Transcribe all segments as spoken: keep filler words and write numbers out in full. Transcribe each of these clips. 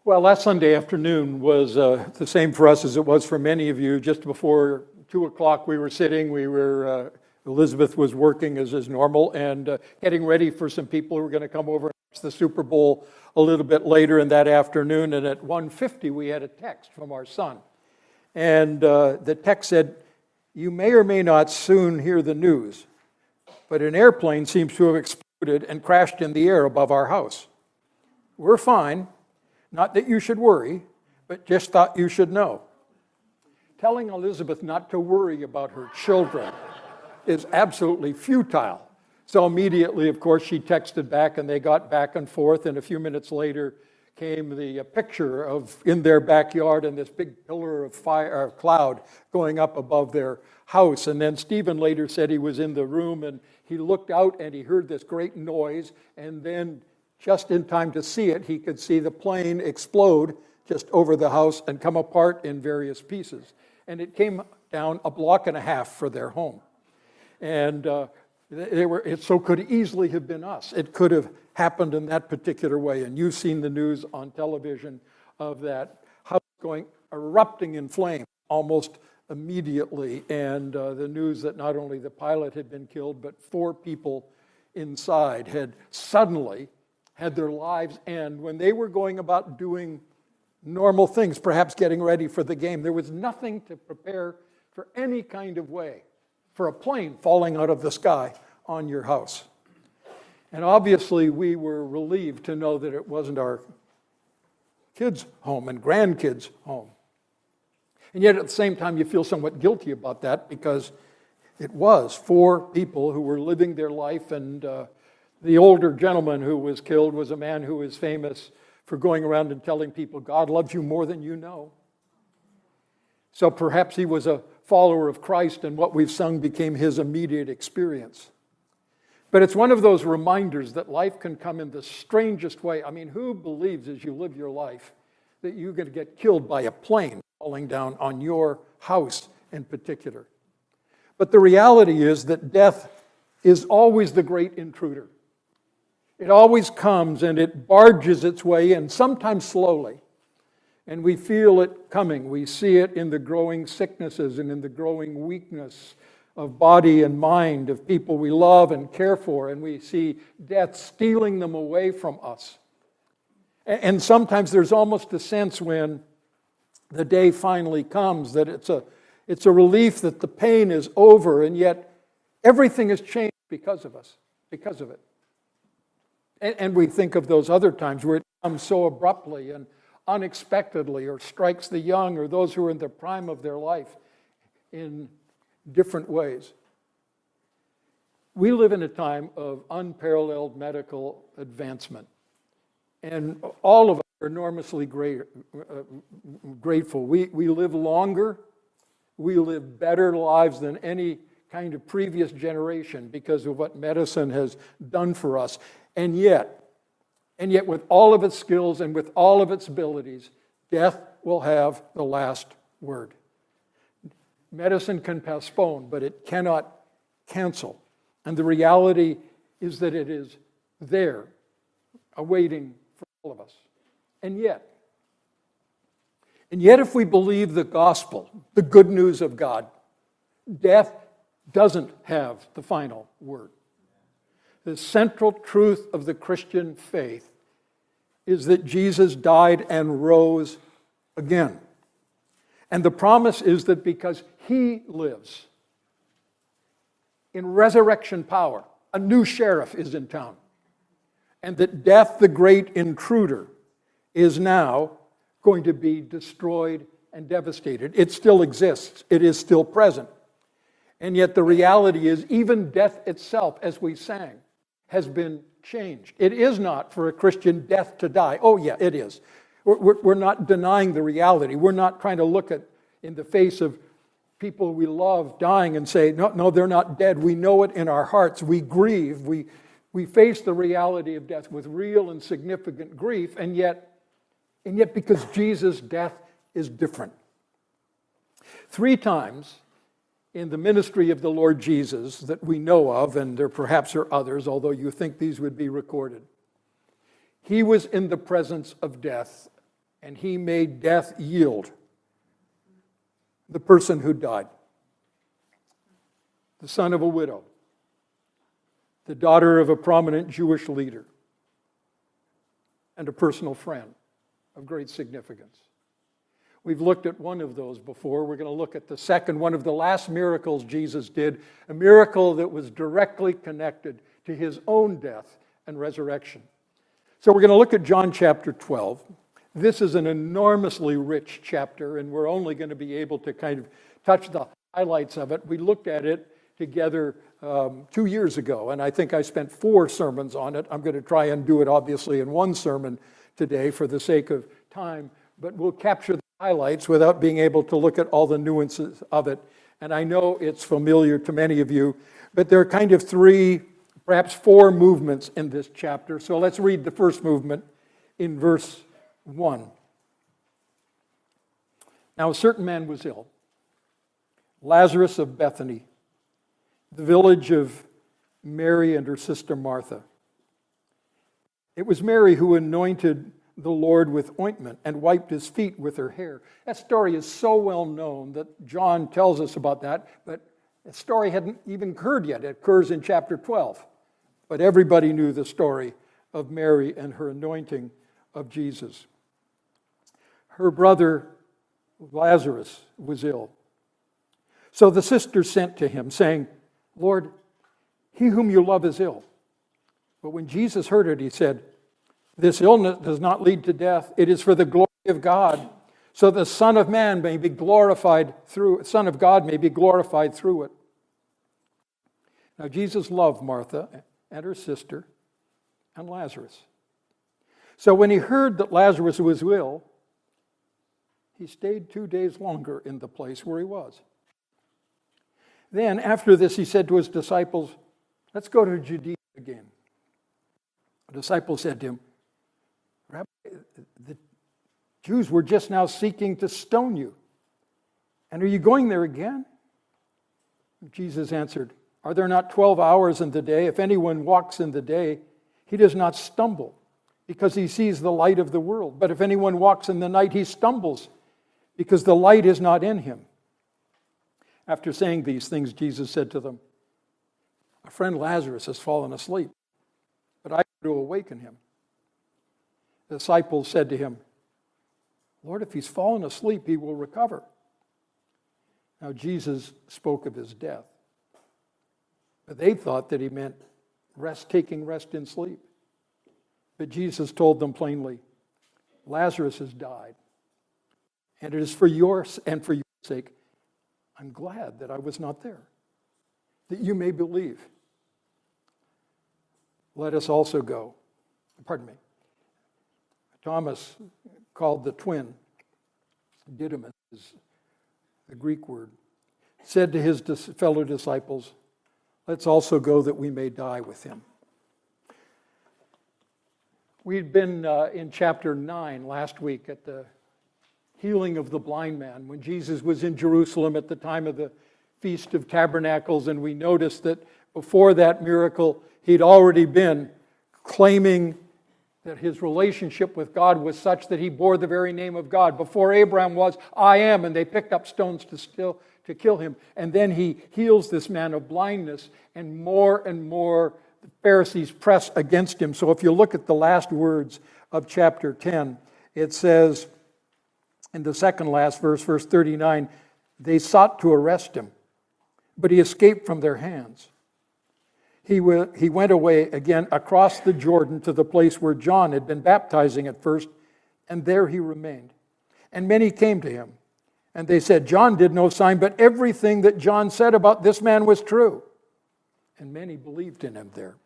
Well, last Sunday afternoon was uh, the same for us as it was for many of you. Just before two o'clock, we were sitting. We were uh, Elizabeth was working as is normal and uh, getting ready for some people who were going to come over and watch the Super Bowl a little bit later in that afternoon. And at one fifty, we had a text from our son, and uh, the text said, "You may or may not soon hear the news, but an airplane seems to have exploded and crashed in the air above our house. We're fine. Not that you should worry, but just thought you should know." Telling Elizabeth not to worry about her children is absolutely futile. So immediately, of course, she texted back, and they got back and forth, and a few minutes later came the picture of in their backyard and this big pillar of fire, or cloud going up above their house. And then Stephen later said he was in the room, and he looked out, and he heard this great noise, and then just in time to see it, he could see the plane explode just over the house and come apart in various pieces. And it came down a block and a half for their home. And uh, they were, it so could easily have been us. It could have happened in that particular way. And you've seen the news on television of that house going, erupting in flame almost immediately. And uh, the news that not only the pilot had been killed, but four people inside had suddenly had their lives end when they were going about doing normal things, perhaps getting ready for the game. There was nothing to prepare for any kind of way for a plane falling out of the sky on your house. And obviously we were relieved to know that it wasn't our kids' home and grandkids' home. And yet at the same time you feel somewhat guilty about that, because it was four people who were living their life. And uh, the older gentleman who was killed was a man who was famous for going around and telling people, God loves you more than you know. So perhaps he was a follower of Christ, and what we've sung became his immediate experience. But it's one of those reminders that life can come in the strangest way. I mean, who believes as you live your life that you're going to get killed by a plane falling down on your house in particular? But the reality is that death is always the great intruder. It always comes and it barges its way in, sometimes slowly. And we feel it coming. We see it in the growing sicknesses and in the growing weakness of body and mind of people we love and care for. And we see death stealing them away from us. And sometimes there's almost a sense when the day finally comes that it's a, it's a relief that the pain is over, and yet everything has changed because of us, because of it. And we think of those other times where it comes so abruptly and unexpectedly, or strikes the young or those who are in the prime of their life in different ways. We live in a time of unparalleled medical advancement, and all of us are enormously great, uh, grateful. We, we live longer, we live better lives than any kind of previous generation because of what medicine has done for us. And yet, and yet with all of its skills and with all of its abilities, death will have the last word. Medicine can postpone, but it cannot cancel. And the reality is that it is there, awaiting for all of us. And yet, and yet if we believe the gospel, the good news of God, death doesn't have the final word. The central truth of the Christian faith is that Jesus died and rose again. And the promise is that because he lives in resurrection power, a new sheriff is in town. And that death, the great intruder, is now going to be destroyed and devastated. It still exists. It is still present. And yet the reality is even death itself, as we sang, has been changed. It is not for a Christian death to die. Oh yeah, it is. We're, we're not denying the reality. We're not trying to look at in the face of people we love dying and say, no, no, they're not dead. We know it in our hearts. We grieve. We, we face the reality of death with real and significant grief, and yet, and yet because Jesus' death is different. Three times in the ministry of the Lord Jesus that we know of, and there perhaps are others, although you think these would be recorded, he was in the presence of death and he made death yield. The person who died, the son of a widow, the daughter of a prominent Jewish leader, and a personal friend of great significance. We've looked at one of those before. We're going to look at the second, one of the last miracles Jesus did, a miracle that was directly connected to his own death and resurrection. So we're going to look at John chapter twelve. This is an enormously rich chapter, and we're only going to be able to kind of touch the highlights of it. We looked at it together um, two years ago, and I think I spent four sermons on it. I'm going to try and do it, obviously, in one sermon today for the sake of time, but we'll capture the highlights without being able to look at all the nuances of it. And I know it's familiar to many of you, but there are kind of three, perhaps four movements in this chapter. So let's read the first movement in verse one. Now a certain man was ill, Lazarus of Bethany, the village of Mary and her sister Martha. It was Mary who anointed the Lord with ointment and wiped his feet with her hair. That story is so well known that John tells us about that, but the story hadn't even occurred yet. It occurs in chapter twelve. But everybody knew the story of Mary and her anointing of Jesus. Her brother Lazarus was ill. So the sisters sent to him, saying, Lord, he whom you love is ill. But when Jesus heard it, he said, this illness does not lead to death. It is for the glory of God, so the Son of Man may be glorified through, Son of God may be glorified through it. Now Jesus loved Martha and her sister and Lazarus. So when he heard that Lazarus was ill, he stayed two days longer in the place where he was. Then after this, he said to his disciples, let's go to Judea again. The disciples said to him, Rabbi, the Jews were just now seeking to stone you. And are you going there again? Jesus answered, are there not twelve hours in the day? If anyone walks in the day, he does not stumble, because he sees the light of the world. But if anyone walks in the night, he stumbles, because the light is not in him. After saying these things, Jesus said to them, our friend Lazarus has fallen asleep, but I go to awaken him. The disciples said to him, Lord, if he's fallen asleep, he will recover. Now Jesus spoke of his death, but they thought that he meant rest, taking rest in sleep. But Jesus told them plainly, Lazarus has died, and it is for yours and for your sake I'm glad that I was not there, that you may believe. Let us also go. Pardon me. Thomas, called the twin, Didymus is the Greek word, said to his fellow disciples, let's also go that we may die with him. We'd been uh, in chapter nine last week at the healing of the blind man, when Jesus was in Jerusalem at the time of the Feast of Tabernacles, and we noticed that before that miracle, he'd already been claiming that his relationship with God was such that he bore the very name of God. Before Abraham was, I am, and they picked up stones to still to kill him. And then he heals this man of blindness, and more and more the Pharisees press against him. So if you look at the last words of chapter ten, it says, in the second last verse, verse thirty-nine, they sought to arrest him, but he escaped from their hands. He, w- he went away again across the Jordan to the place where John had been baptizing at first, and there he remained. And many came to him, and they said, John did no sign, but everything that John said about this man was true. And many believed in him there.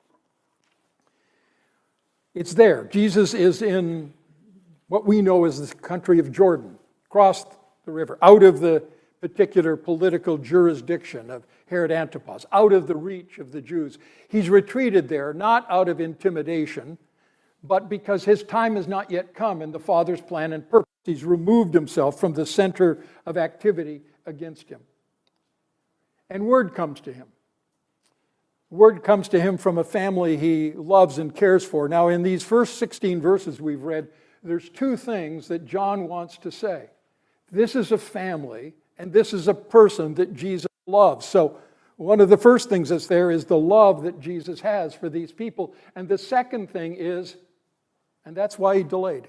It's there. Jesus is in what we know as the country of Jordan, across the river, out of the particular political jurisdiction of Herod Antipas, out of the reach of the Jews. He's retreated there, not out of intimidation, but because his time has not yet come in the Father's plan and purpose. He's removed himself from the center of activity against him. And word comes to him. Word comes to him from a family he loves and cares for. Now, in these first sixteen verses we've read, there's two things that John wants to say. This is a family, and this is a person that Jesus loves. So one of the first things that's there is the love that Jesus has for these people. And the second thing is, and that's why he delayed.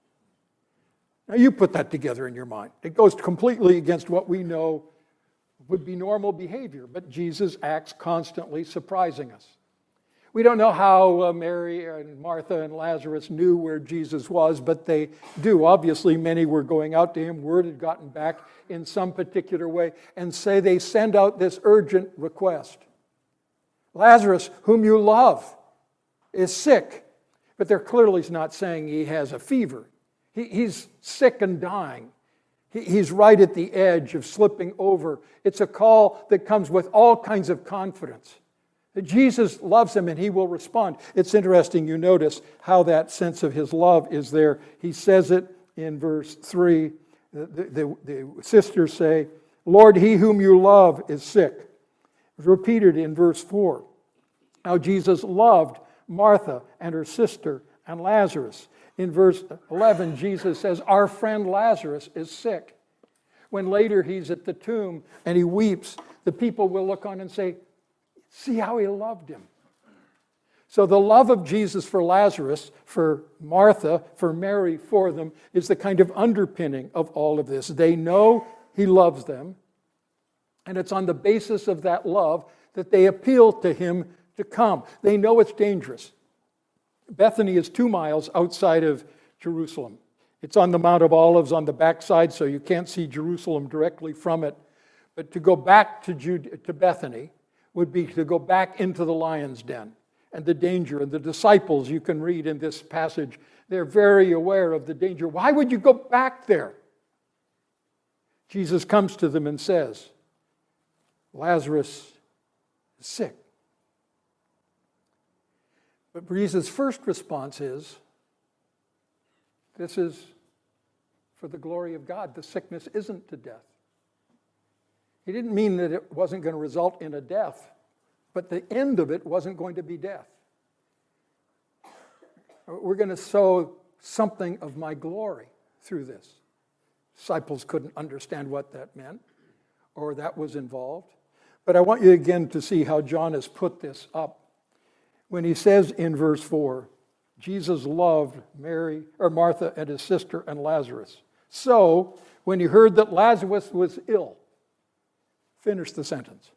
Now you put that together in your mind. It goes completely against what we know would be normal behavior, but Jesus acts constantly surprising us. We don't know how uh, Mary and Martha and Lazarus knew where Jesus was, but they do. Obviously, many were going out to him. Word had gotten back in some particular way, and say they send out this urgent request. Lazarus, whom you love, is sick. But they're clearly not saying he has a fever. He, he's sick and dying. He, he's right at the edge of slipping over. It's a call that comes with all kinds of confidence. That Jesus loves him and he will respond. It's interesting, you notice how that sense of his love is there. He says it in verse three. The, the, the sisters say, Lord, he whom you love is sick. It's repeated in verse four. How Jesus loved Martha and her sister and Lazarus. In verse eleven, Jesus says, our friend Lazarus is sick. When later he's at the tomb and he weeps, the people will look on and say, see how he loved him. So the love of Jesus for Lazarus, for Martha, for Mary, for them, is the kind of underpinning of all of this. They know he loves them, and it's on the basis of that love that they appeal to him to come. They know it's dangerous. Bethany is two miles outside of Jerusalem. It's on the Mount of Olives on the backside, so you can't see Jerusalem directly from it. But to go back to, Jude- to Bethany would be to go back into the lion's den and the danger. And the disciples, you can read in this passage, they're very aware of the danger. Why would you go back there? Jesus comes to them and says, Lazarus is sick. But Jesus' first response is, this is for the glory of God. The sickness isn't to death. He didn't mean that it wasn't going to result in a death, but the end of it wasn't going to be death. We're going to sow something of my glory through this. Disciples couldn't understand what that meant or that was involved. But I want you again to see how John has put this up. When he says in verse four, Jesus loved Mary or Martha and his sister and Lazarus. So when he heard that Lazarus was ill, finish the sentence.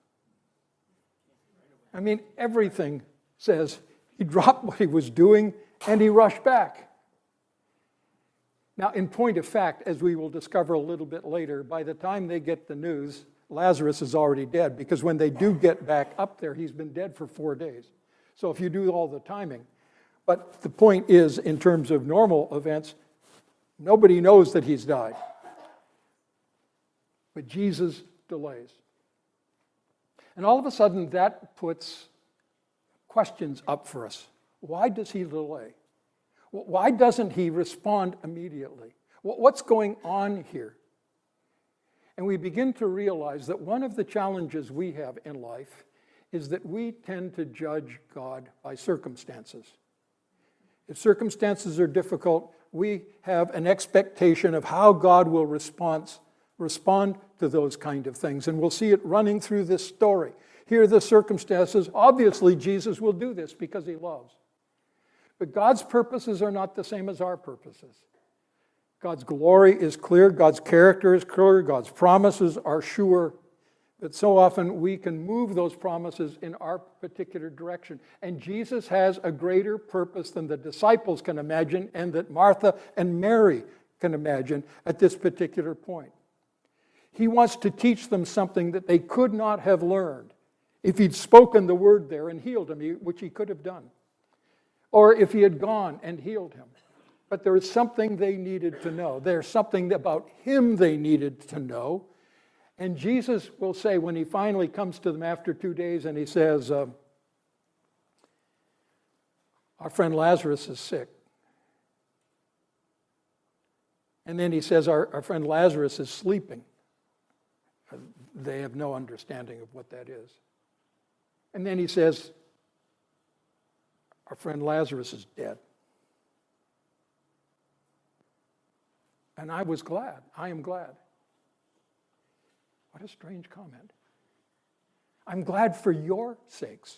I mean, everything says he dropped what he was doing and he rushed back. Now, in point of fact, as we will discover a little bit later, by the time they get the news, Lazarus is already dead, because when they do get back up there, he's been dead for four days. So if you do all the timing. But the point is, in terms of normal events, nobody knows that he's died. But Jesus delays. And all of a sudden, that puts questions up for us. Why does he delay? Why doesn't he respond immediately? What's going on here? And we begin to realize that one of the challenges we have in life is that we tend to judge God by circumstances. If circumstances are difficult, we have an expectation of how God will respond, respond to those kind of things. And we'll see it running through this story. Here are the circumstances. Obviously, Jesus will do this because he loves. But God's purposes are not the same as our purposes. God's glory is clear. God's character is clear. God's promises are sure. But so often we can move those promises in our particular direction. And Jesus has a greater purpose than the disciples can imagine and that Martha and Mary can imagine at this particular point. He wants to teach them something that they could not have learned if he'd spoken the word there and healed him, which he could have done. Or if he had gone and healed him. But there is something they needed to know. There's something about him they needed to know. And Jesus will say, when he finally comes to them after two days and he says, uh, our friend Lazarus is sick. And then he says, our, our friend Lazarus is sleeping. They have no understanding of what that is. And then he says, our friend Lazarus is dead. And I was glad. I am glad. What a strange comment. I'm glad for your sakes.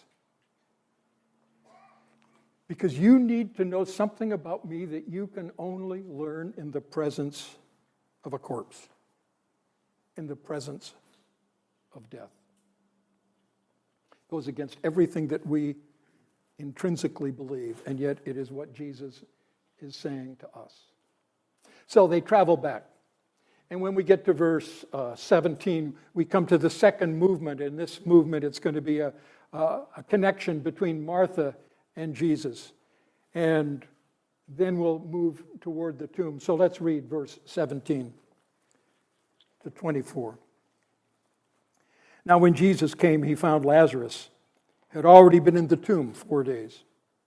Because you need to know something about me that you can only learn in the presence of a corpse, in the presence of death. It goes against everything that we intrinsically believe, and yet it is what Jesus is saying to us. So they travel back. And when we get to verse uh, seventeen, we come to the second movement. In this movement, it's going to be a, a, a connection between Martha and Jesus. And then we'll move toward the tomb. So let's read verse seventeen to twenty-four. Now when Jesus came, he found Lazarus had already been in the tomb four days.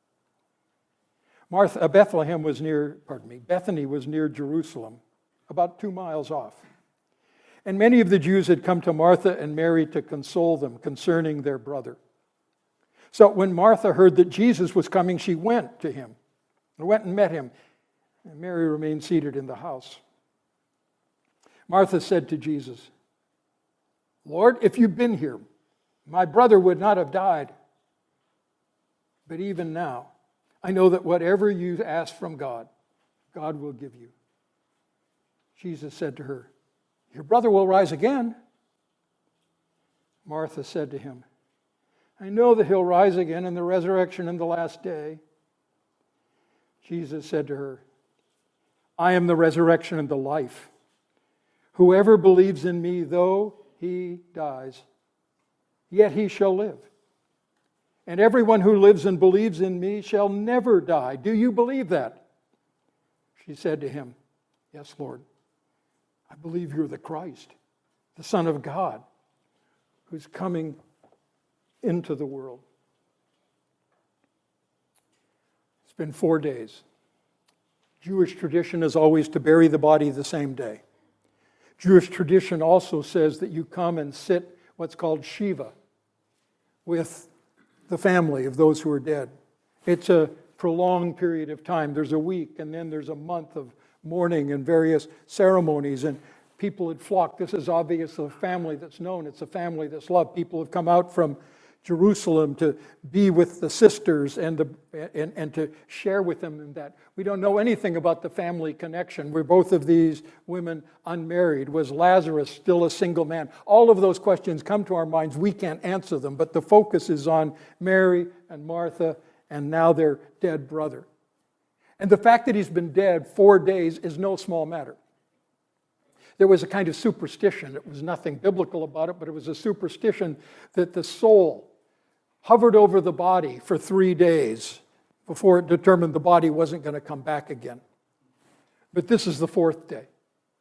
Martha, Bethlehem was near, pardon me, Bethany was near Jerusalem, about two miles off. And many of the Jews had come to Martha and Mary to console them concerning their brother. So when Martha heard that Jesus was coming, she went to him, and went and met him. And Mary remained seated in the house. Martha said to Jesus, Lord, if you'd been here, my brother would not have died. But even now, I know that whatever you ask from God, God will give you. Jesus said to her, your brother will rise again. Martha said to him, I know that he'll rise again in the resurrection in the last day. Jesus said to her, I am the resurrection and the life. Whoever believes in me, though he dies, yet he shall live. And everyone who lives and believes in me shall never die. Do you believe that? She said to him, yes, Lord. I believe you're the Christ, the Son of God, who's coming into the world. It's been four days. Jewish tradition is always to bury the body the same day. Jewish tradition also says that you come and sit what's called Shiva with the family of those who are dead. It's a prolonged period of time. There's a week, and then there's a month of mourning and various ceremonies, and people had flocked. This is obviously a family that's known. It's a family that's loved. People have come out from Jerusalem to be with the sisters and, the, and, and to share with them in that. We don't know anything about the family connection. Were both of these women unmarried? Was Lazarus still a single man? All of those questions come to our minds. We can't answer them, but the focus is on Mary and Martha and now their dead brother. And the fact that he's been dead four days is no small matter. There was a kind of superstition. It was nothing biblical about it, but it was a superstition that the soul hovered over the body for three days before it determined the body wasn't going to come back again. But this is the fourth day.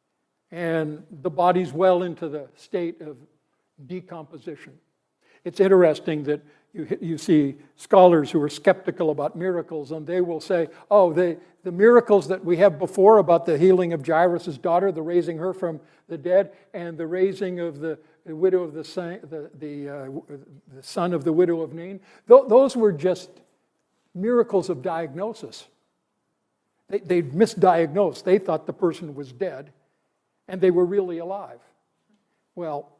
And the body's well into the state of decomposition. It's interesting that you, you see scholars who are skeptical about miracles, and they will say, oh, they, the miracles that we have before about the healing of Jairus' daughter, the raising her from the dead, and the raising of the, the widow of the son, the, the, uh, the son of the widow of Nain, th- those were just miracles of diagnosis. They, they misdiagnosed. They thought the person was dead, and they were really alive. Well,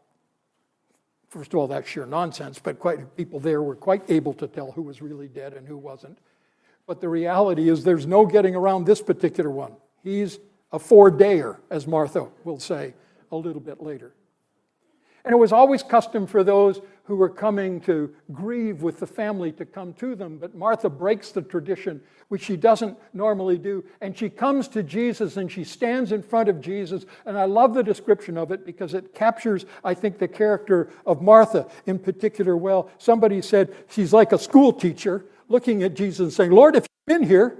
first of all, that's sheer nonsense, but quite people there were quite able to tell who was really dead and who wasn't. But the reality is there's no getting around this particular one. He's a four-dayer, as Martha will say a little bit later. And it was always custom for those who were coming to grieve with the family to come to them, but Martha breaks the tradition, which she doesn't normally do, and she comes to Jesus and she stands in front of Jesus, and I love the description of it because it captures, I think, the character of Martha in particular well. Somebody said she's like a school teacher looking at Jesus and saying, Lord, if you'd been here,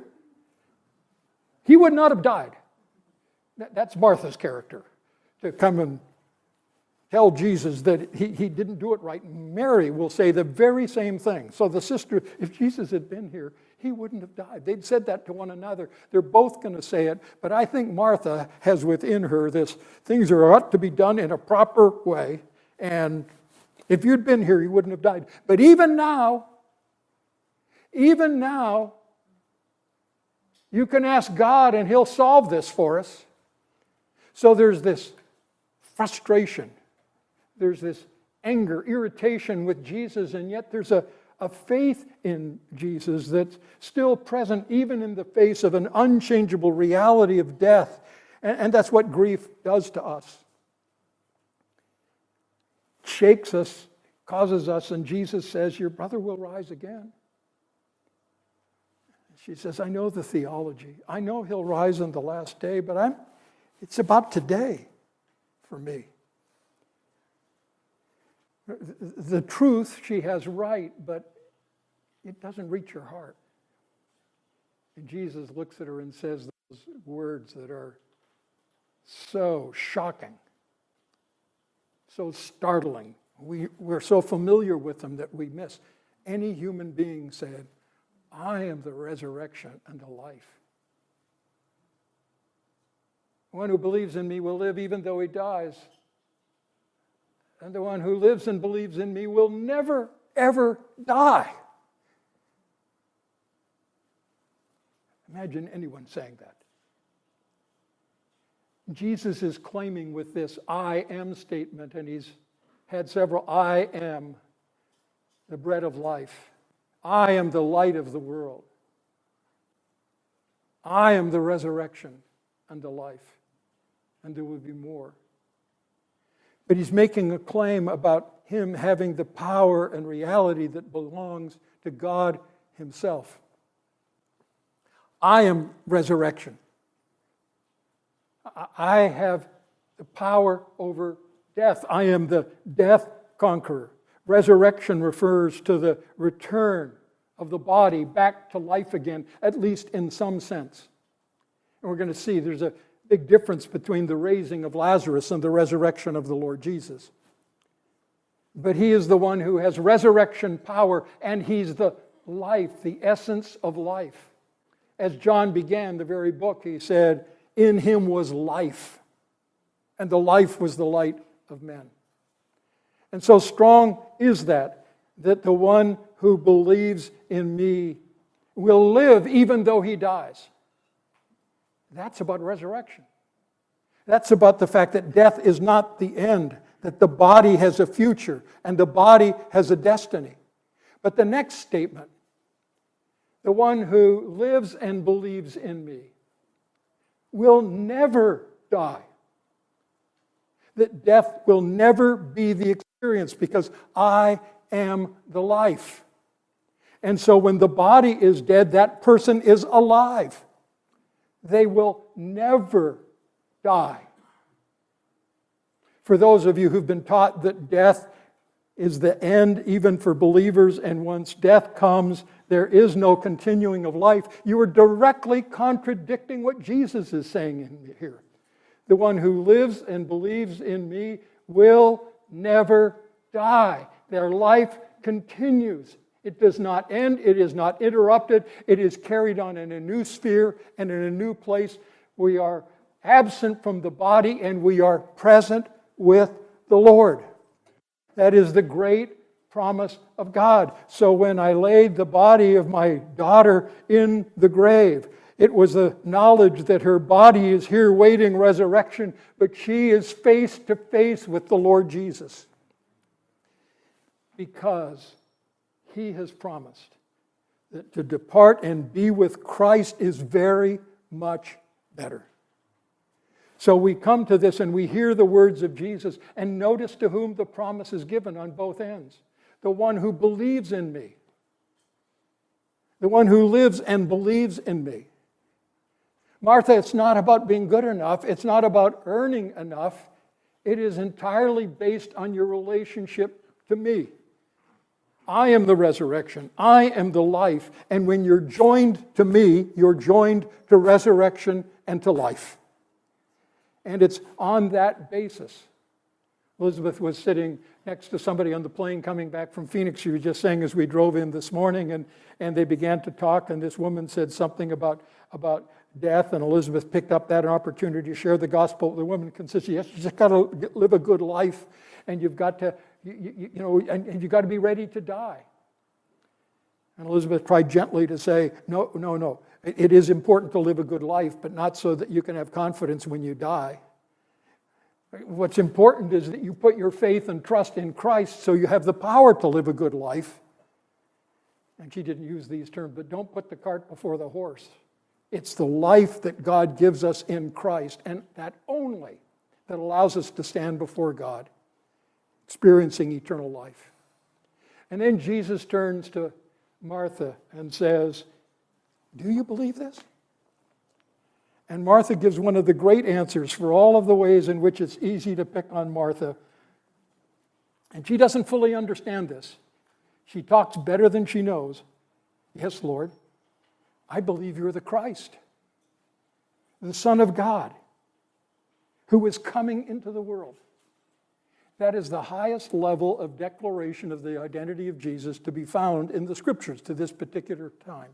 he would not have died. That's Martha's character, to come and tell Jesus that he, he didn't do it right. Mary will say the very same thing. So the sister, if Jesus had been here, he wouldn't have died. They'd said that to one another. They're both going to say it, but I think Martha has within her this, things are ought to be done in a proper way, and if you'd been here, he wouldn't have died. But even now, even now, you can ask God and he'll solve this for us. So there's this frustration. There's this anger, irritation with Jesus, and yet there's a, a faith in Jesus that's still present even in the face of an unchangeable reality of death. And, and that's what grief does to us. It shakes us, causes us, and Jesus says, your brother will rise again. She says, I know the theology. I know he'll rise on the last day, but I'm, it's about today for me. The truth she has right, but it doesn't reach her heart. And Jesus looks at her and says those words that are so shocking, so startling. We, we're so familiar with them that we miss. Any human being said, I am the resurrection and the life. One who believes in me will live even though he dies. And the one who lives and believes in me will never, ever die. Imagine anyone saying that. Jesus is claiming with this I am statement, and he's had several I am the bread of life. I am the light of the world. I am the resurrection and the life. And there will be more. But he's making a claim about him having the power and reality that belongs to God himself. I am resurrection. I have the power over death. I am the death conqueror. Resurrection refers to the return of the body back to life again, at least in some sense. And we're going to see there's a big difference between the raising of Lazarus and the resurrection of the Lord Jesus. But he is the one who has resurrection power, and he's the life, the essence of life. As John began the very book, he said, in him was life, and the life was the light of men. And so strong is that, that the one who believes in me will live even though he dies. That's about resurrection. That's about the fact that death is not the end, that the body has a future and the body has a destiny. But the next statement, the one who lives and believes in me will never die. That death will never be the experience because I am the life. And so when the body is dead, that person is alive. They will never die. For those of you who've been taught that death is the end even for believers, and once death comes, there is no continuing of life, you are directly contradicting what Jesus is saying in here. The one who lives and believes in me will never die. Their life continues. It does not end. It is not interrupted. It is carried on in a new sphere and in a new place. We are absent from the body and we are present with the Lord. That is the great promise of God. So when I laid the body of my daughter in the grave, it was the knowledge that her body is here waiting resurrection, but she is face to face with the Lord Jesus. Because he has promised that to depart and be with Christ is very much better. So we come to this and we hear the words of Jesus, and notice to whom the promise is given on both ends. The one who believes in me. The one who lives and believes in me. Martha, it's not about being good enough. It's not about earning enough. It is entirely based on your relationship to me. I am the resurrection. I am the life. And when you're joined to me, you're joined to resurrection and to life. And it's on that basis. Elizabeth was sitting next to somebody on the plane coming back from Phoenix. She was just saying as we drove in this morning, and, and they began to talk, and this woman said something about, about death, and Elizabeth picked up that opportunity to share the gospel. The woman consisted, yes, you just got to live a good life, and you've got to, you, you, you know, and, and you've got to be ready to die. And Elizabeth tried gently to say, no, no, no. It is important to live a good life, but not so that you can have confidence when you die. What's important is that you put your faith and trust in Christ so you have the power to live a good life. And she didn't use these terms, but don't put the cart before the horse. It's the life that God gives us in Christ, and that only, that allows us to stand before God, experiencing eternal life. And then Jesus turns to Martha and says, "Do you believe this?" And Martha gives one of the great answers for all of the ways in which it's easy to pick on Martha. And she doesn't fully understand this. She talks better than she knows. "Yes, Lord, I believe you're the Christ, the Son of God, who is coming into the world." That is the highest level of declaration of the identity of Jesus to be found in the Scriptures to this particular time.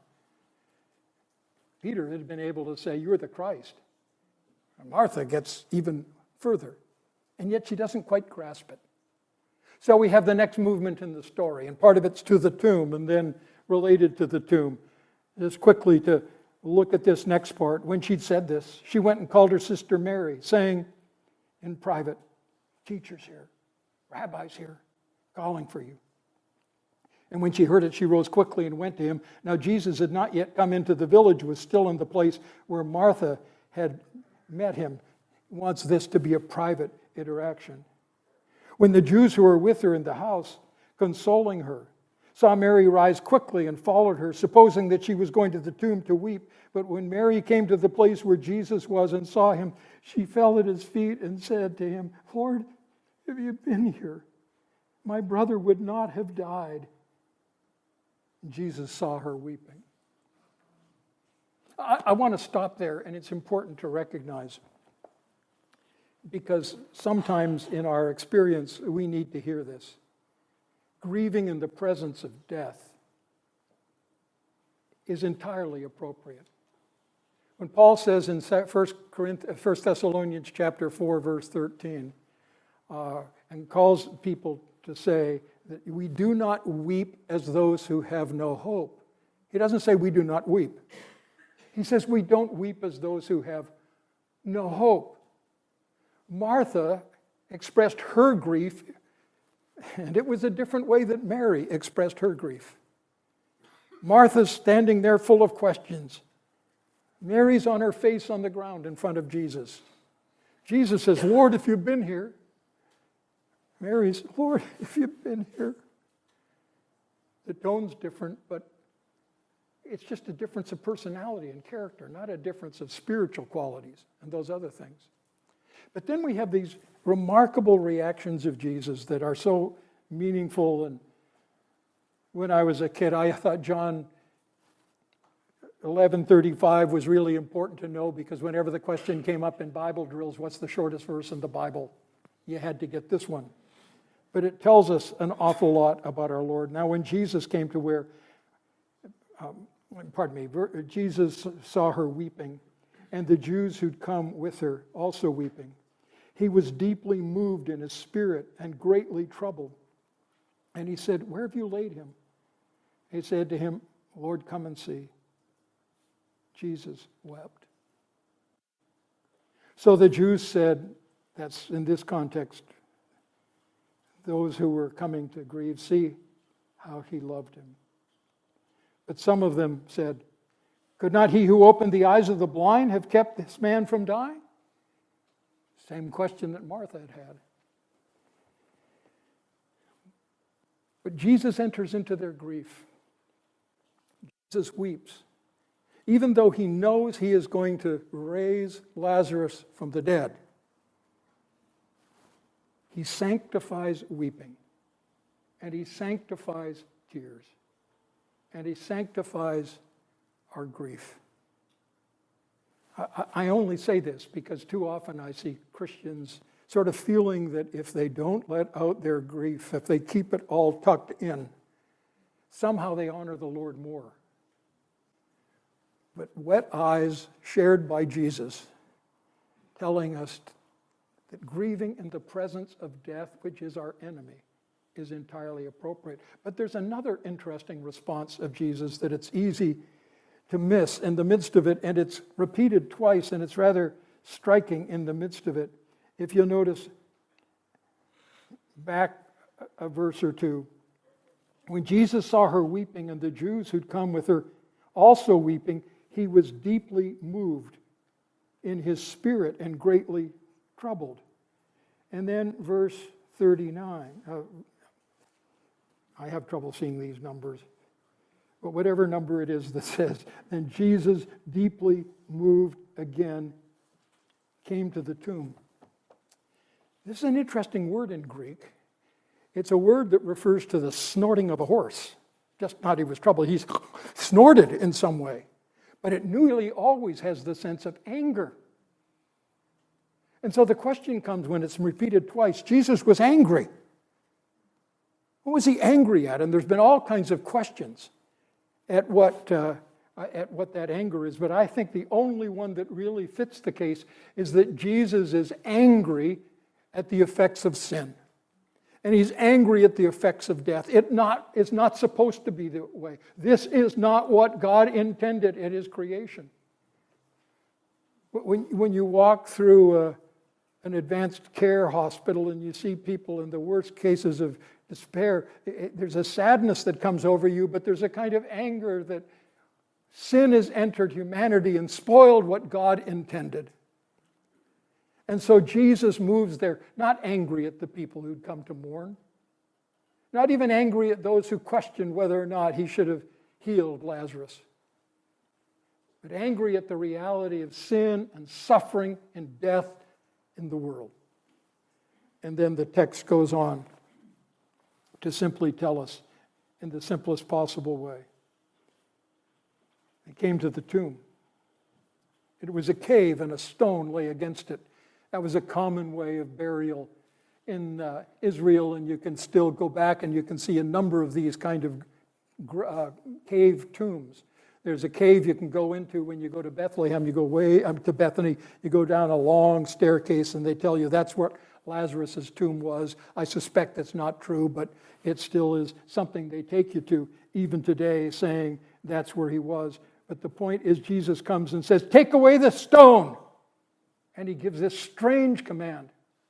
Peter had been able to say, "You're the Christ." And Martha gets even further, and yet she doesn't quite grasp it. So we have the next movement in the story, and part of it's to the tomb, and then related to the tomb. Just quickly to look at this next part. When she'd said this, she went and called her sister Mary, saying in private, "Teacher's here, Rabbi's here, calling for you." And when she heard it, she rose quickly and went to him. Now Jesus had not yet come into the village, was still in the place where Martha had met him. He wants this to be a private interaction. When the Jews who were with her in the house, consoling her, saw Mary rise quickly and followed her, supposing that she was going to the tomb to weep. But when Mary came to the place where Jesus was and saw him, she fell at his feet and said to him, "Lord, if you had been here, my brother would not have died." Jesus saw her weeping. I, I want to stop there, and it's important to recognize, because sometimes in our experience we need to hear this. Grieving in the presence of death is entirely appropriate. When Paul says in First Thessalonians chapter four, verse thirteen, uh, and calls people to say that we do not weep as those who have no hope. He doesn't say we do not weep. He says we don't weep as those who have no hope. Martha expressed her grief, and it was a different way that Mary expressed her grief. Martha's standing there full of questions. Mary's on her face on the ground in front of Jesus. Jesus says, "Lord, if you've been here." Mary's, "Lord, if you've been here." The tone's different, but it's just a difference of personality and character, not a difference of spiritual qualities and those other things. But then we have these remarkable reactions of Jesus that are so meaningful. And when I was a kid, I thought John eleven thirty-five was really important to know, because whenever the question came up in Bible drills, what's the shortest verse in the Bible, you had to get this one. But it tells us an awful lot about our Lord. Now, when Jesus came to where, um, pardon me, Jesus saw her weeping, and the Jews who'd come with her also weeping, he was deeply moved in his spirit and greatly troubled. And he said, "Where have you laid him?" He said to him, "Lord, come and see." Jesus wept. So the Jews said, that's in this context, those who were coming to grieve, "See how he loved him." But some of them said, "Could not he who opened the eyes of the blind have kept this man from dying?" Same question that Martha had had. But Jesus enters into their grief. Jesus weeps. Even though he knows he is going to raise Lazarus from the dead, he sanctifies weeping, and he sanctifies tears, and he sanctifies our grief. I, I only say this because too often I see Christians sort of feeling that if they don't let out their grief, if they keep it all tucked in, somehow they honor the Lord more. But wet eyes shared by Jesus, telling us that grieving in the presence of death, which is our enemy, is entirely appropriate. But there's another interesting response of Jesus that it's easy to miss in the midst of it, and it's repeated twice, and it's rather striking in the midst of it. If you'll notice back a verse or two, when Jesus saw her weeping and the Jews who'd come with her also weeping, he was deeply moved in his spirit and greatly troubled. And then verse thirty-nine. Uh, I have trouble seeing these numbers. But whatever number it is that says, and Jesus, deeply moved again, came to the tomb. This is an interesting word in Greek. It's a word that refers to the snorting of a horse. Just not he was troubled, he's snorted in some way. But it nearly always has the sense of anger. And so the question comes when it's repeated twice. Jesus was angry. What was he angry at? And there's been all kinds of questions at what, uh, at what that anger is. But I think the only one that really fits the case is that Jesus is angry at the effects of sin. And he's angry at the effects of death. It not, it's not supposed to be that way. This is not what God intended at his creation. When, when you walk through a, an advanced care hospital and you see people in the worst cases of despair, it, there's a sadness that comes over you, but there's a kind of anger that sin has entered humanity and spoiled what God intended. And so Jesus moves there, not angry at the people who'd come to mourn, not even angry at those who questioned whether or not he should have healed Lazarus, but angry at the reality of sin and suffering and death in the world. And then the text goes on to simply tell us in the simplest possible way. They came to the tomb. It was a cave and a stone lay against it. That was a common way of burial in uh, Israel, and you can still go back and you can see a number of these kind of uh, cave tombs. There's a cave you can go into when you go to Bethlehem. You go way up to Bethany, you go down a long staircase, and they tell you that's what Lazarus' tomb was. I suspect that's not true, but it still is something they take you to even today, saying that's where he was. But the point is, Jesus comes and says, "Take away the stone." And he gives this strange command.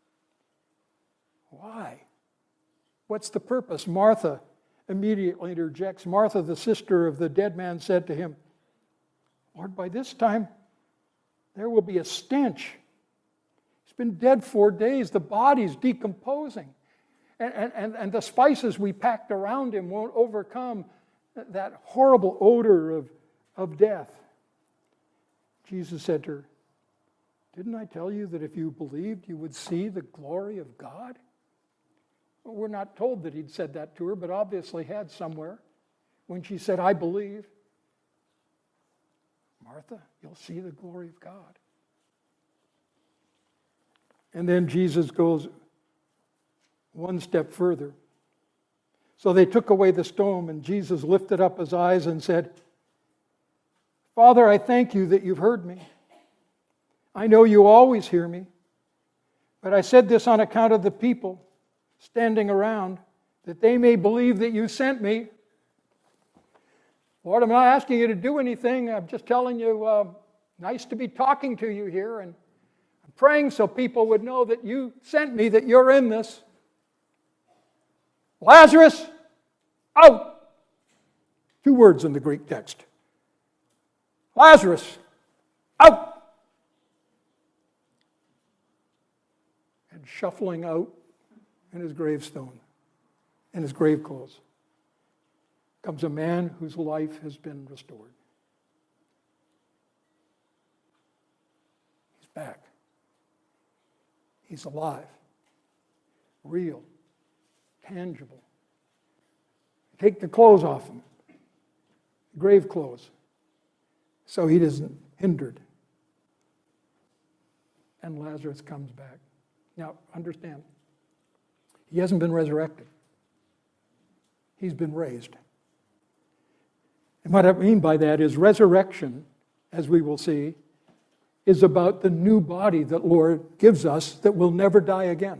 Why? What's the purpose? Martha immediately interjects. Martha, the sister of the dead man, said to him, "Lord, by this time there will be a stench. He's been dead four days. The body's decomposing. And, and, and the spices we packed around him won't overcome that horrible odor of, of death." Jesus said to her, "Didn't I tell you that if you believed, you would see the glory of God?" Well, we're not told that he'd said that to her, but obviously had somewhere. When she said, "I believe," Martha, you'll see the glory of God. And then Jesus goes one step further. So they took away the stone, and Jesus lifted up his eyes and said, "Father, I thank you that you've heard me. I know you always hear me, but I said this on account of the people standing around, that they may believe that you sent me." Lord, I'm not asking you to do anything. I'm just telling you, uh, nice to be talking to you here, and I'm praying so people would know that you sent me, that you're in this. Lazarus, out! Two words in the Greek text. Lazarus, out! Shuffling out in his gravestone, in his grave clothes, comes a man whose life has been restored. He's back. He's alive, real, tangible. Take the clothes off him, grave clothes, so he isn't hindered. And Lazarus comes back. Now, understand, he hasn't been resurrected. He's been raised. And what I mean by that is resurrection, as we will see, is about the new body that Lord gives us that will never die again.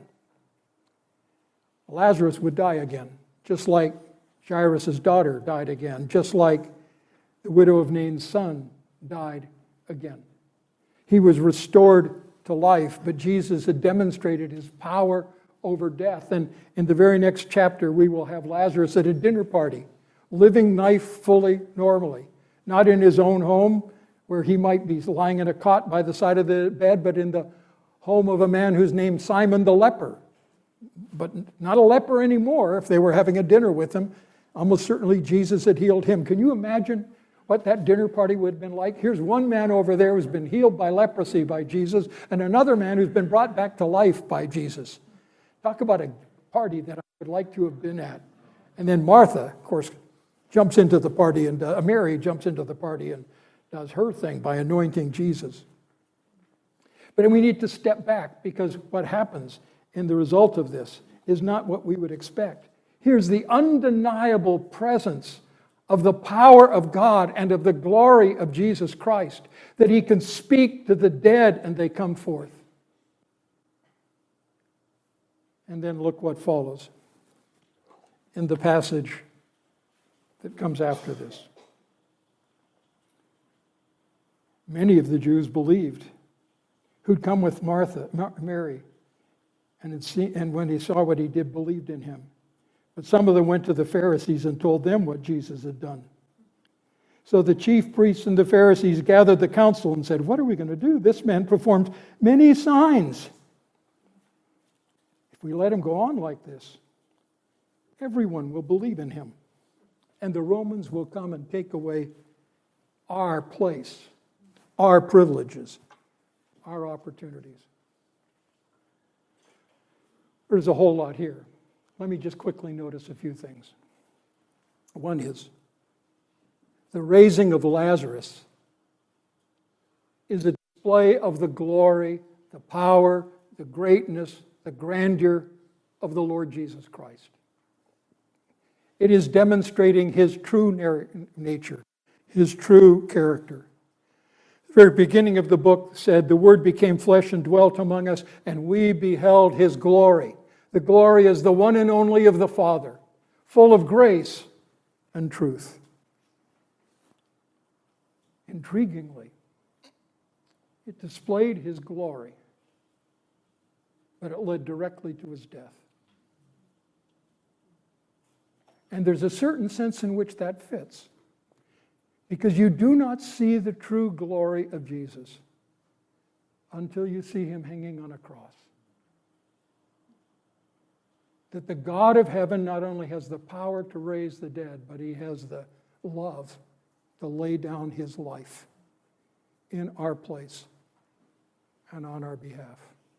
Lazarus would die again, just like Jairus' daughter died again, just like the widow of Nain's son died again. He was restored to life, but Jesus had demonstrated his power over death. And in the very next chapter, we will have Lazarus at a dinner party, living life fully normally, not in his own home, where he might be lying in a cot by the side of the bed, but in the home of a man who's named Simon the leper. But not a leper anymore. If they were having a dinner with him, almost certainly Jesus had healed him. Can you imagine what that dinner party would have been like? Here's one man over there who's been healed by leprosy by Jesus, and another man who's been brought back to life by Jesus. Talk about a party that I would like to have been at. And then Martha, of course, jumps into the party, and uh, Mary jumps into the party and does her thing by anointing Jesus. But we need to step back, because what happens in the result of this is not what we would expect. Here's the undeniable presence of the power of God and of the glory of Jesus Christ, that he can speak to the dead and they come forth. And then look what follows in the passage that comes after this. Many of the Jews believed who'd come with Martha, Mary, and, had seen, and when he saw what he did, believed in him. But some of them went to the Pharisees and told them what Jesus had done. So the chief priests and the Pharisees gathered the council and said, "What are we going to do? This man performed many signs. If we let him go on like this, everyone will believe in him, and the Romans will come and take away our place, our privileges, our opportunities." There's a whole lot here. Let me just quickly notice a few things. One is, the raising of Lazarus is a display of the glory, the power, the greatness, the grandeur of the Lord Jesus Christ. It is demonstrating his true nature, his true character. The very beginning of the book said, "The Word became flesh and dwelt among us, and we beheld his glory." The glory is the one and only of the Father, full of grace and truth. Intriguingly, it displayed his glory, but it led directly to his death. And there's a certain sense in which that fits, because you do not see the true glory of Jesus until you see him hanging on a cross. That the God of heaven not only has the power to raise the dead, but he has the love to lay down his life in our place and on our behalf.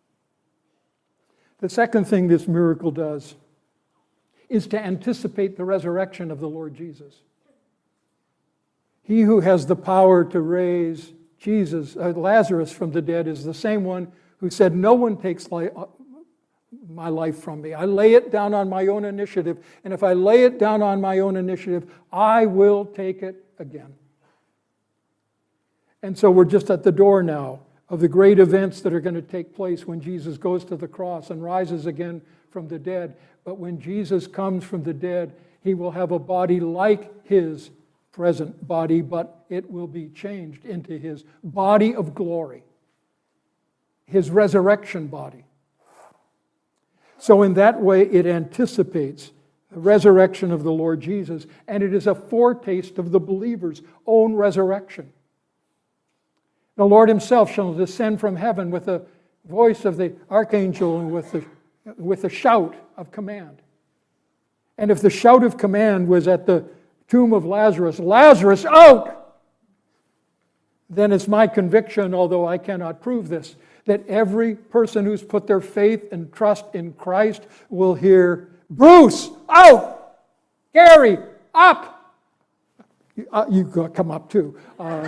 The second thing this miracle does is to anticipate the resurrection of the Lord Jesus. He who has the power to raise Jesus, uh, Lazarus from the dead is the same one who said, "No one takes life, my life from me. I lay it down on my own initiative, and if I lay it down on my own initiative, I will take it again." And so we're just at the door now of the great events that are going to take place when Jesus goes to the cross and rises again from the dead. But when Jesus comes from the dead, he will have a body like his present body, but it will be changed into his body of glory, his resurrection body. So in that way, it anticipates the resurrection of the Lord Jesus, and it is a foretaste of the believer's own resurrection. The Lord himself shall descend from heaven with the voice of the archangel and with the, with a shout of command. And if the shout of command was at the tomb of Lazarus, "Lazarus, out!" then it's my conviction, although I cannot prove this, that every person who's put their faith and trust in Christ will hear, "Bruce, out! Gary, up!" You, uh, you come up too. Uh,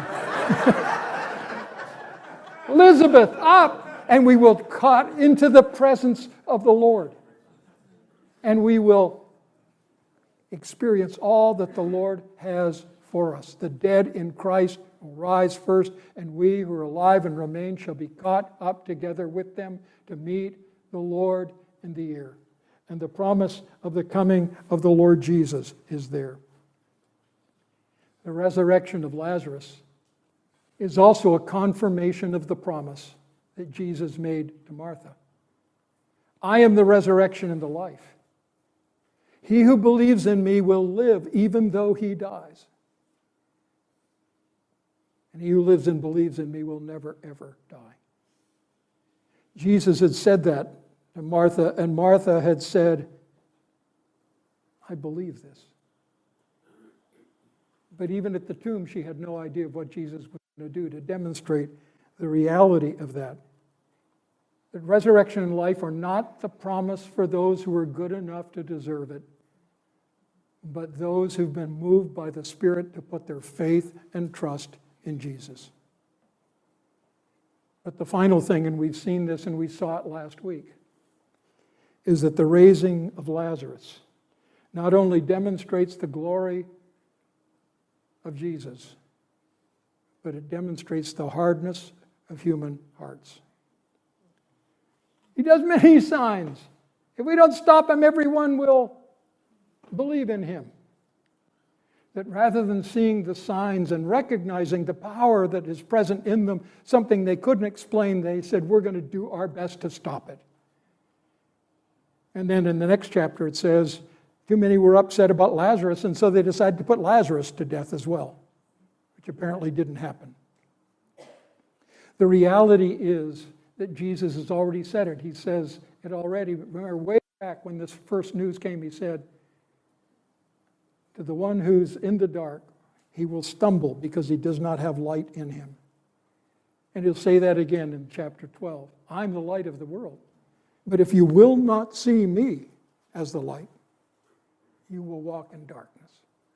Elizabeth, up! And we will cut into the presence of the Lord. And we will experience all that the Lord has for us. The dead in Christ will rise first, and we who are alive and remain shall be caught up together with them to meet the Lord in the air. And the promise of the coming of the Lord Jesus is there. The resurrection of Lazarus is also a confirmation of the promise that Jesus made to Martha. I am the resurrection and the life. He who believes in me will live even though he dies. And he who lives and believes in me will never, ever die. Jesus had said that to Martha, and Martha had said, I believe this. But even at the tomb, she had no idea of what Jesus was going to do to demonstrate the reality of that. That resurrection and life are not the promise for those who are good enough to deserve it, but those who've been moved by the Spirit to put their faith and trust in Jesus. But the final thing, and we've seen this and we saw it last week, is that the raising of Lazarus not only demonstrates the glory of Jesus, but it demonstrates the hardness of human hearts. He does many signs. If we don't stop him, everyone will believe in him. That rather than seeing the signs and recognizing the power that is present in them, something they couldn't explain, they said, we're going to do our best to stop it. And then in the next chapter it says, too many were upset about Lazarus, and so they decided to put Lazarus to death as well, which apparently didn't happen. The reality is that Jesus has already said it. He says it already. Remember, way back when this first news came, he said, to the one who's in the dark, he will stumble because he does not have light in him. And he'll say that again in chapter twelve. I'm the light of the world. But if you will not see me as the light, you will walk in darkness.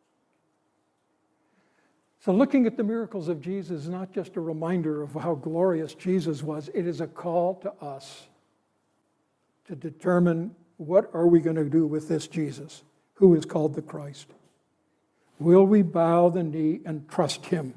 So looking at the miracles of Jesus is not just a reminder of how glorious Jesus was. It is a call to us to determine what are we going to do with this Jesus, who is called the Christ. Will we bow the knee and trust him?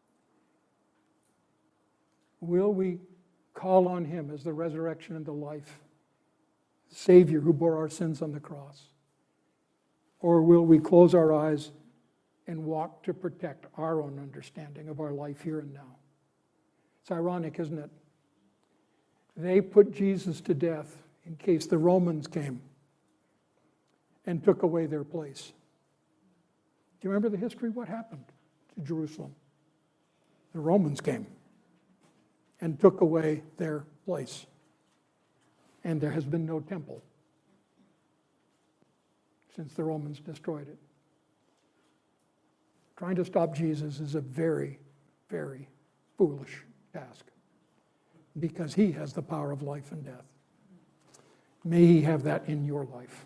Will we call on him as the resurrection and the life, Savior who bore our sins on the cross? Or will we close our eyes and walk to protect our own understanding of our life here and now? It's ironic, isn't it? They put Jesus to death in case the Romans came and took away their place. Do you remember the history? What happened to Jerusalem? The Romans came and took away their place. And there has been no temple since the Romans destroyed it. Trying to stop Jesus is a very, very foolish task because he has the power of life and death. May he have that in your life.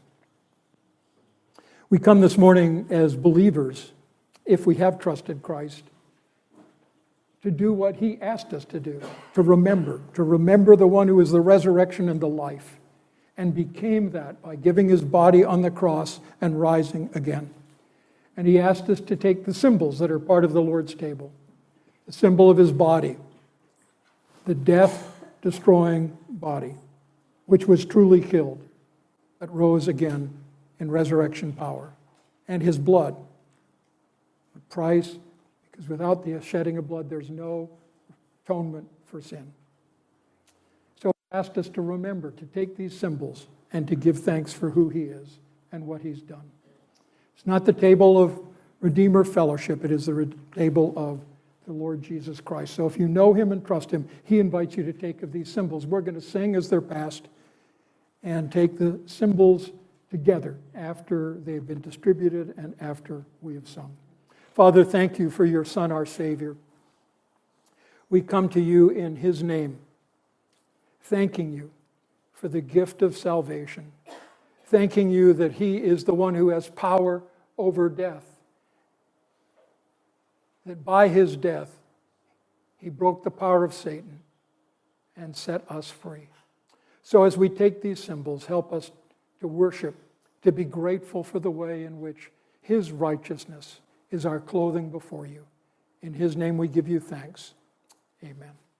We come this morning as believers, if we have trusted Christ, to do what he asked us to do, to remember, to remember the one who is the resurrection and the life, and became that by giving his body on the cross and rising again. And he asked us to take the symbols that are part of the Lord's table, the symbol of his body, the death-destroying body, which was truly killed, but rose again in resurrection power, and his blood, the price, because without the shedding of blood, there's no atonement for sin. So he asked us to remember, to take these symbols and to give thanks for who he is and what he's done. It's not the table of Redeemer Fellowship, it is the table of the Lord Jesus Christ. So if you know him and trust him, he invites you to take of these symbols. We're going to sing as they're passed and take the symbols together after they've been distributed and after we have sung. Father, thank you for your Son, our Savior. We come to you in his name, thanking you for the gift of salvation, thanking you that he is the one who has power over death, that by his death he broke the power of Satan and set us free. So as we take these symbols, help us to worship, to be grateful for the way in which his righteousness is our clothing before you. In his name we give you thanks. Amen.